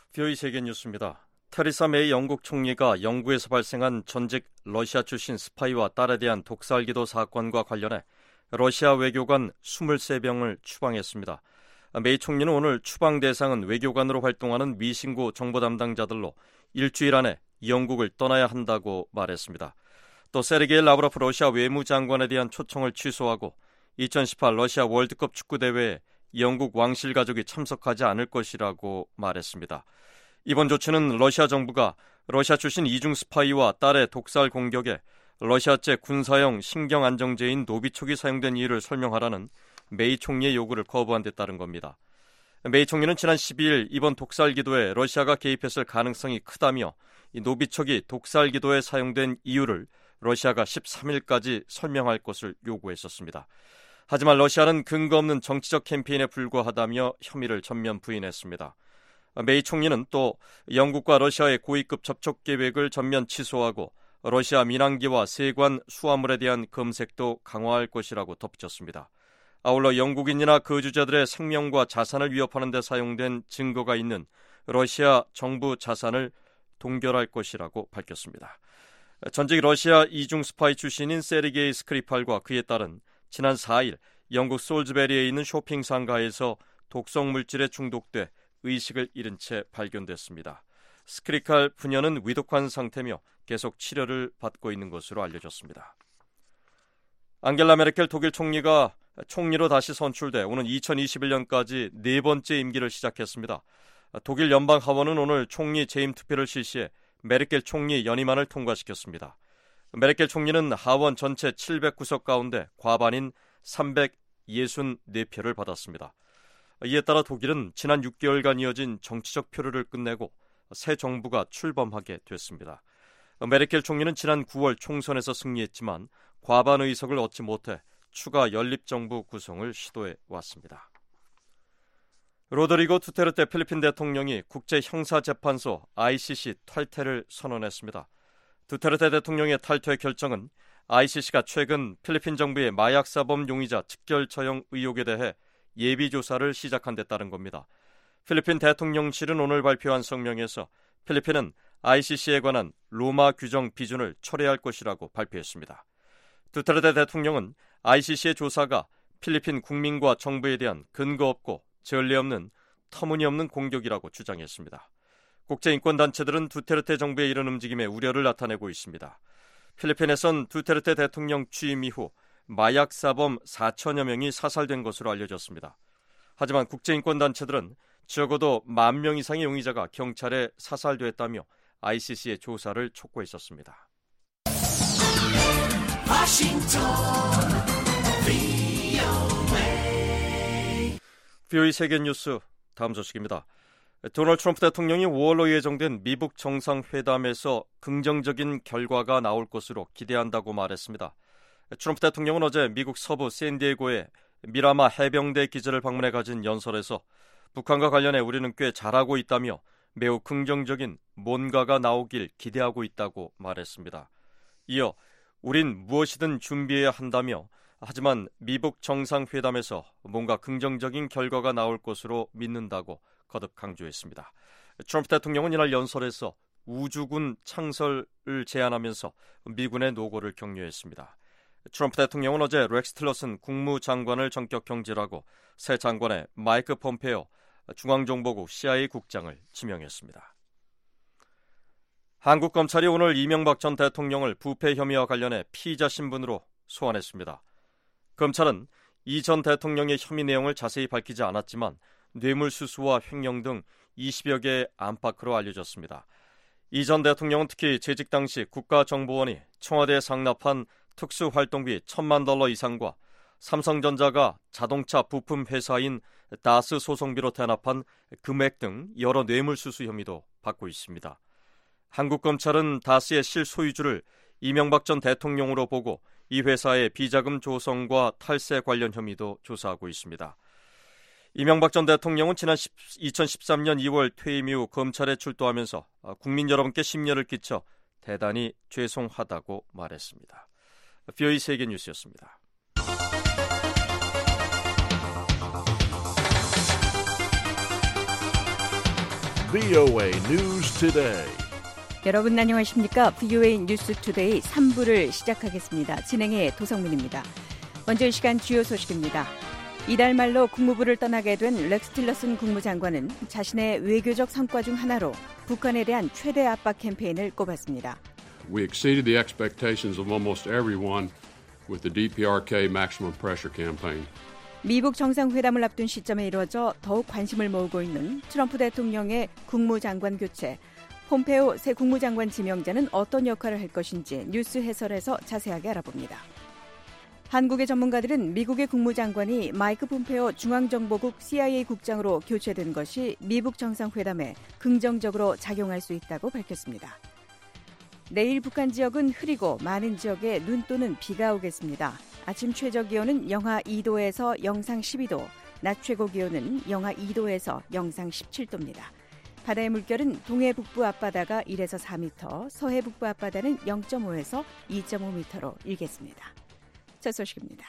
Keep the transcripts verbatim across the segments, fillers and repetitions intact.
비오이 세계 뉴스입니다. 테리사 메이 영국 총리가 영국에서 발생한 전직 러시아 출신 스파이와 딸에 대한 독살기도 사건과 관련해 러시아 외교관 이십삼 명을 추방했습니다. 메이 총리는 오늘 추방 대상은 외교관으로 활동하는 미신고 정보 담당자들로 일주일 안에 영국을 떠나야 한다고 말했습니다. 또 세르게이 라브로프 러시아 외무장관에 대한 초청을 취소하고 이천십팔 러시아 월드컵 축구대회에 영국 왕실 가족이 참석하지 않을 것이라고 말했습니다. 이번 조치는 러시아 정부가 러시아 출신 이중 스파이와 딸의 독살 공격에 러시아제 군사용 신경안정제인 노비촉이 사용된 이유를 설명하라는 메이 총리의 요구를 거부한 데 따른 겁니다. 메이 총리는 지난 십이일 이번 독살 기도에 러시아가 개입했을 가능성이 크다며 이 노비촉이 독살 기도에 사용된 이유를 러시아가 십삼일까지 설명할 것을 요구했었습니다. 하지만 러시아는 근거 없는 정치적 캠페인에 불과하다며 혐의를 전면 부인했습니다. 메이 총리는 또 영국과 러시아의 고위급 접촉 계획을 전면 취소하고 러시아 민항기와 세관 수화물에 대한 검색도 강화할 것이라고 덧붙였습니다. 아울러 영국인이나 거주자들의 생명과 자산을 위협하는 데 사용된 증거가 있는 러시아 정부 자산을 동결할 것이라고 밝혔습니다. 전직 러시아 이중 스파이 출신인 세르게이 스크리팔과 그의 딸은 지난 사일 영국 솔즈베리에 있는 쇼핑 상가에서 독성 물질에 중독돼 의식을 잃은 채 발견됐습니다. 스크리칼 부녀는 위독한 상태며 계속 치료를 받고 있는 것으로 알려졌습니다. 앙겔라 메르켈 독일 총리가 총리로 다시 선출돼 오는 이천이십일년까지 네 번째 임기를 시작했습니다. 독일 연방하원은 오늘 총리 재임 투표를 실시해 메르켈 총리 연임안을 통과시켰습니다. 메르켈 총리는 하원 전체 칠백구 석 가운데 과반인 삼백육십사 표를 받았습니다. 이에 따라 독일은 지난 육 개월간 이어진 정치적 표류를 끝내고 새 정부가 출범하게 됐습니다. 메르켈 총리는 지난 구월 총선에서 승리했지만 과반 의석을 얻지 못해 추가 연립정부 구성을 시도해 왔습니다. 로드리고 두테르테 필리핀 대통령이 국제형사재판소 아이씨씨 탈퇴를 선언했습니다. 두테르테 대통령의 탈퇴 결정은 아이씨씨가 최근 필리핀 정부의 마약사범 용의자 직결 처형 의혹에 대해 예비조사를 시작한 데 따른 겁니다. 필리핀 대통령실은 오늘 발표한 성명에서 필리핀은 아이씨씨에 관한 로마 규정 비준을 철회할 것이라고 발표했습니다. 두테르테 대통령은 아이씨씨의 조사가 필리핀 국민과 정부에 대한 근거 없고 전례 없는 터무니없는 공격이라고 주장했습니다. 국제인권단체들은 두테르테 정부의 이런 움직임에 우려를 나타내고 있습니다. 필리핀에선 두테르테 대통령 취임 이후 마약사범 사천여 명이 사살된 것으로 알려졌습니다. 하지만 국제인권단체들은 적어도 만 명 이상의 용의자가 경찰에 사살됐다며 아이씨씨의 조사를 촉구했었습니다. 비오이 세계뉴스 다음 소식입니다. 도널드 트럼프 대통령이 오월로 예정된 미북 정상회담에서 긍정적인 결과가 나올 것으로 기대한다고 말했습니다. 트럼프 대통령은 어제 미국 서부 샌디에고의 미라마 해병대 기지를 방문해 가진 연설에서 북한과 관련해 우리는 꽤 잘하고 있다며 매우 긍정적인 뭔가가 나오길 기대하고 있다고 말했습니다. 이어 우린 무엇이든 준비해야 한다며 하지만 미북 정상회담에서 뭔가 긍정적인 결과가 나올 것으로 믿는다고 거듭 강조했습니다. 트럼프 대통령은 이날 연설에서 우주군 창설을 제안하면서 미군의 노고를 격려했습니다. 트럼프 대통령은 어제 렉스 틸러슨 국무장관을 전격 경질하고 새 장관의 마이크 폼페오 중앙정보국 씨아이에이 국장을 지명했습니다. 한국 검찰이 오늘 이명박 전 대통령을 부패 혐의와 관련해 피의자 신분으로 소환했습니다. 검찰은 이 전 대통령의 혐의 내용을 자세히 밝히지 않았지만 뇌물수수와 횡령 등 이십여 개의 안팎으로 알려졌습니다. 이 전 대통령은 특히 재직 당시 국가정보원이 청와대에 상납한 특수활동비 천만 달러 이상과 삼성전자가 자동차 부품 회사인 다스 소송비로 대납한 금액 등 여러 뇌물수수 혐의도 받고 있습니다. 한국 검찰은 다스의 실소유주를 이명박 전 대통령으로 보고 이 회사의 비자금 조성과 탈세 관련 혐의도 조사하고 있습니다. 이명박 전 대통령은 지난 이천십삼 년 이월 퇴임 이후 검찰에 출두하면서 국민 여러분께 심려를 끼쳐 대단히 죄송하다고 말했습니다. 비오이 세계뉴스였습니다. 브이오에이 News Today. 여러분 안녕하십니까? 브이오에이 뉴스 투데이 삼 부를 시작하겠습니다. 진행의 도성민입니다. 먼저 이 시간 주요 소식입니다. 이달 말로 국무부를 떠나게 된 렉스 틸러슨 국무장관은 자신의 외교적 성과 중 하나로 북한에 대한 최대 압박 캠페인을 꼽았습니다. We exceeded the expectations of almost everyone with the 디피아르케이 maximum pressure campaign. 미국 정상회담을 앞둔 시점에 이루어져 더욱 관심을 모으고 있는 트럼프 대통령의 국무장관 교체. 폼페오 새 국무장관 지명자는 어떤 역할을 할 것인지 뉴스 해설에서 자세하게 알아봅니다. 한국의 전문가들은 미국의 국무장관이 마이크 폼페오 중앙정보국 씨아이에이 국장으로 교체된 것이 미국 정상회담에 긍정적으로 작용할 수 있다고 밝혔습니다. 내일 북한 지역은 흐리고 많은 지역에 눈 또는 비가 오겠습니다. 아침 최저기온은 영하 이 도에서 영상 십이 도, 낮 최고기온은 영하 이 도에서 영상 십칠 도입니다. 바다의 물결은 동해 북부 앞바다가 일에서 사 미터, 서해 북부 앞바다는 영 점 오에서 이 점 오 미터로 일겠습니다. 첫 소식입니다.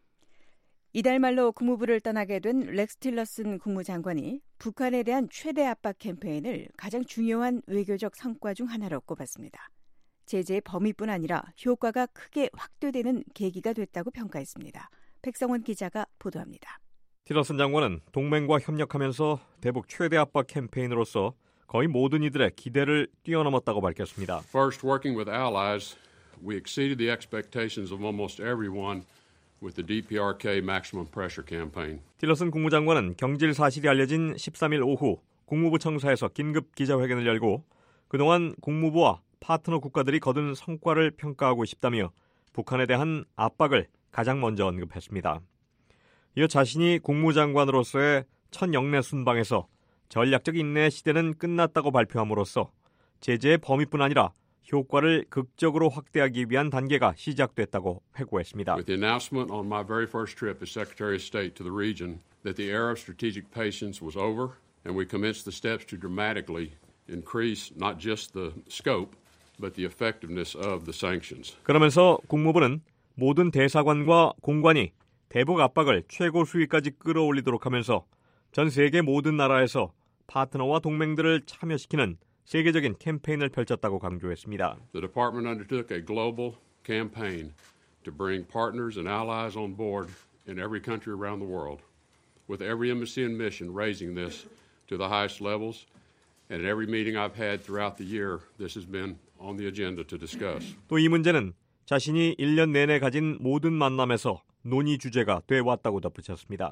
이달 말로 국무부를 떠나게 된 렉스 틸러슨 국무장관이 북한에 대한 최대 압박 캠페인을 가장 중요한 외교적 성과 중 하나로 꼽았습니다. 제재의 범위뿐 아니라 효과가 크게 확대되는 계기가 됐다고 평가했습니다. 백성원 기자가 보도합니다. 틸러슨 장관은 동맹과 협력하면서 대북 최대 압박 캠페인으로서 거의 모든 이들의 기대를 뛰어넘었다고 밝혔습니다. First, working with allies, we exceeded the expectations of almost everyone with the 디피아르케이 maximum pressure campaign. 틸러슨 국무장관은 경질 사실이 알려진 십삼 일 오후 국무부 청사에서 긴급 기자회견을 열고 그동안 국무부와 파트너 국가들이 거둔 성과를 평가하고 싶다며 북한에 대한 압박을 가장 먼저 언급했습니다. 이어 자신이 국무장관으로서의 첫 영내 순방에서 전략적 인내 시대는 끝났다고 발표함으로써 제재의 범위뿐 아니라 효과를 극적으로 확대하기 위한 단계가 시작됐다고 회고했습니다. With the announcement on my very first trip as Secretary of State to the region that the era of strategic patience was over and we commenced the steps to dramatically increase not just the scope but the effectiveness of the sanctions. 그러면서 국무부는 모든 대사관과 공관이 대북 압박을 최고 수위까지 끌어올리도록 하면서 전 세계 모든 나라에서 파트너와 동맹들을 참여시키는 세계적인 캠페인을 펼쳤다고 강조했습니다. The department undertook a global campaign to bring partners and allies on board in every country around the world, with every embassy and mission raising this to the highest levels. And at every meeting I've had throughout the year, this has been on the agenda to discuss. 또 이 문제는 자신이 일 년 내내 가진 모든 만남에서 논의 주제가 돼 왔다고 덧붙였습니다.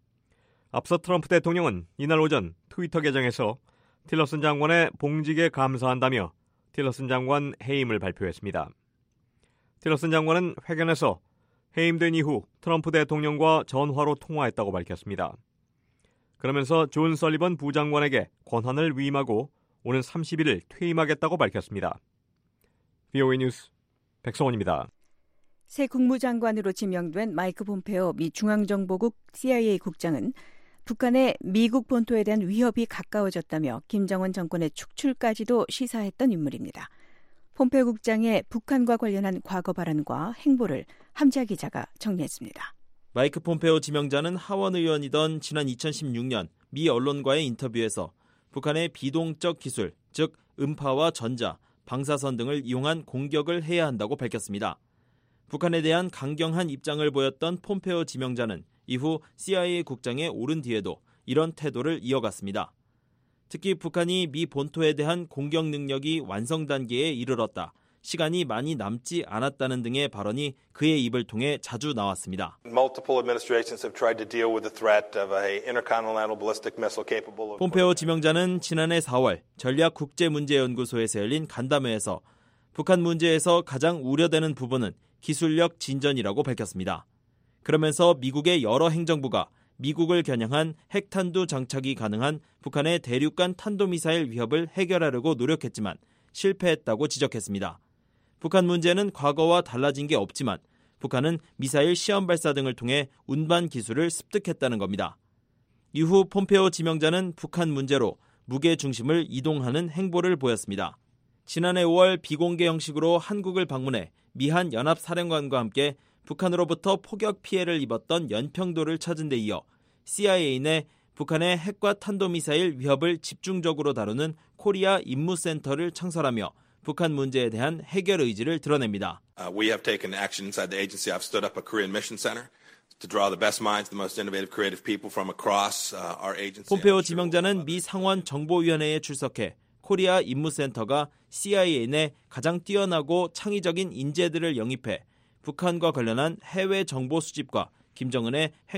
앞서 트럼프 대통령은 이날 오전 트위터 계정에서 틸러슨 장관의 봉직에 감사한다며 틸러슨 장관 해임을 발표했습니다. 틸러슨 장관은 회견에서 해임된 이후 트럼프 대통령과 전화로 통화했다고 밝혔습니다. 그러면서 존 설리번 부장관에게 권한을 위임하고 오는 삼십일 일 퇴임하겠다고 밝혔습니다. 브이오에이 뉴스 백성원입니다. 새 국무장관으로 지명된 마이크 폼페오 미 중앙정보국 씨아이에이 국장은 북한의 미국 본토에 대한 위협이 가까워졌다며 김정은 정권의 축출까지도 시사했던 인물입니다. 폼페오 국장의 북한과 관련한 과거 발언과 행보를 함지아 기자가 정리했습니다. 마이크 폼페오 지명자는 하원 의원이던 지난 이천십육 년 미 언론과의 인터뷰에서 북한의 비동적 기술, 즉 음파와 전자, 방사선 등을 이용한 공격을 해야 한다고 밝혔습니다. 북한에 대한 강경한 입장을 보였던 폼페오 지명자는 이후 씨아이에이 국장에 오른 뒤에도 이런 태도를 이어갔습니다. 특히 북한이 미 본토에 대한 공격 능력이 완성 단계에 이르렀다, 시간이 많이 남지 않았다는 등의 발언이 그의 입을 통해 자주 나왔습니다. 폼페오 지명자는 지난해 사월 전략국제문제연구소에서 열린 간담회에서 북한 문제에서 가장 우려되는 부분은 기술력 진전이라고 밝혔습니다. 그러면서 미국의 여러 행정부가 미국을 겨냥한 핵탄두 장착이 가능한 북한의 대륙간 탄도미사일 위협을 해결하려고 노력했지만 실패했다고 지적했습니다. 북한 문제는 과거와 달라진 게 없지만 북한은 미사일 시험 발사 등을 통해 운반 기술을 습득했다는 겁니다. 이후 폼페오 지명자는 북한 문제로 무게 중심을 이동하는 행보를 보였습니다. 지난해 오월 비공개 형식으로 한국을 방문해 미한 연합사령관과 함께 북한으로부터 폭격 피해를 입었던 연평도를 찾은 데 이어 씨아이에이 내 북한의 핵과 탄도미사일 위협을 집중적으로 다루는 코리아 임무센터를 창설하며 북한 문제에 대한 해결 의지를 드러냅니다. Uh, we have taken action inside the agency. I've stood up a Korean mission center to draw the best minds, the most innovative, creative people from across uh, our agency. 폼페오 지명자는 미 상원 정보위원회에 출석해 코리아 임무센터가 씨아이에이 내 가장 뛰어나고 창의적인 인재들을 영입해 북한과 관련한 해외 정보 수집과 김정은의